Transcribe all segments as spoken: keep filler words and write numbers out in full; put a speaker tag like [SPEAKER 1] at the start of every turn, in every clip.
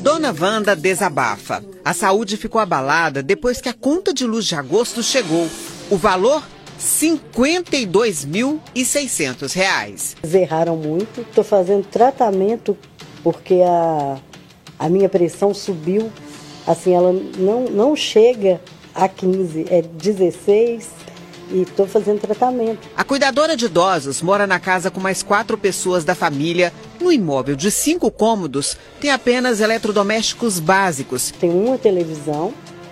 [SPEAKER 1] Dona Wanda desabafa. A saúde ficou abalada depois que a conta de luz de agosto chegou. O valor? cinquenta e dois mil e seiscentos reais.
[SPEAKER 2] Eles erraram muito. Estou fazendo tratamento porque a, a minha pressão subiu. Assim, ela não, não chega a quinze, é dezesseis. E estou fazendo tratamento.
[SPEAKER 1] A cuidadora de idosos mora na casa com mais quatro pessoas da família. No imóvel de cinco cômodos, tem apenas eletrodomésticos básicos.
[SPEAKER 2] Tem uma televisão,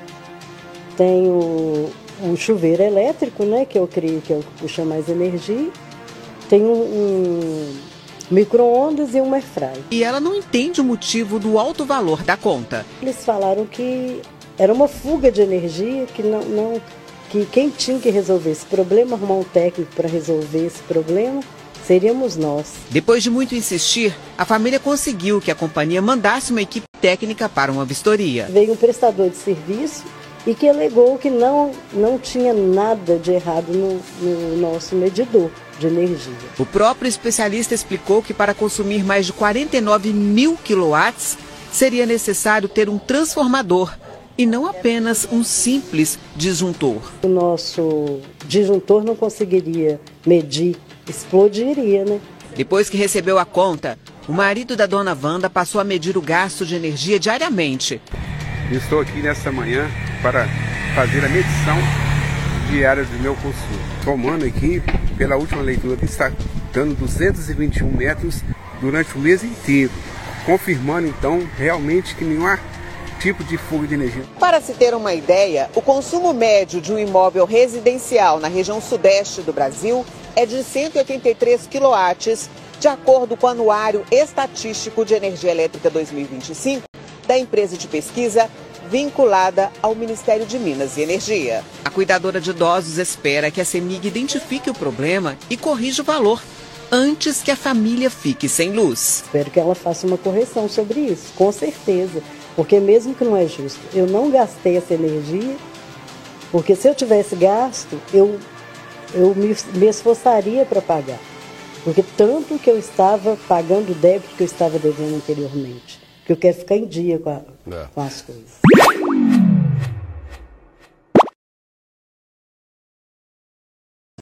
[SPEAKER 2] tem o, um chuveiro elétrico, né, que eu creio que é o que puxa mais energia. Tem um, um micro-ondas e um airfryer.
[SPEAKER 1] E ela não entende o motivo do alto valor da conta.
[SPEAKER 2] Eles falaram que era uma fuga de energia, que não... não que quem tinha que resolver esse problema, arrumar um técnico para resolver esse problema, seríamos nós.
[SPEAKER 1] Depois de muito insistir, a família conseguiu que a companhia mandasse uma equipe técnica para uma vistoria.
[SPEAKER 2] Veio um prestador de serviço e que alegou que não, não tinha nada de errado no, no nosso medidor de energia.
[SPEAKER 1] O próprio especialista explicou que para consumir mais de quarenta e nove mil quilowatts, seria necessário ter um transformador, e não apenas um simples disjuntor.
[SPEAKER 2] O nosso disjuntor não conseguiria medir, explodiria, né?
[SPEAKER 1] Depois que recebeu a conta, o marido da dona Wanda passou a medir o gasto de energia diariamente.
[SPEAKER 3] Estou aqui nesta manhã para fazer a medição diária do meu consumo. Tomando aqui, pela última leitura, está dando duzentos e vinte e um metros durante o mês inteiro. Confirmando, então, realmente que nenhuma tipo de fuga de energia.
[SPEAKER 1] Para se ter uma ideia, o consumo médio de um imóvel residencial na região sudeste do Brasil é de cento e oitenta e três quilowatts, de acordo com o Anuário Estatístico de Energia Elétrica dois mil e vinte e cinco da empresa de pesquisa vinculada ao Ministério de Minas e Energia. A cuidadora de idosos espera que a CEMIG identifique o problema e corrija o valor antes que a família fique sem luz.
[SPEAKER 2] Espero que ela faça uma correção sobre isso, com certeza. Porque mesmo que não é justo, eu não gastei essa energia, porque se eu tivesse gasto, eu, eu me, me esforçaria para pagar. Porque tanto que eu estava pagando o débito que eu estava devendo anteriormente, que eu quero ficar em dia com, a, com as coisas.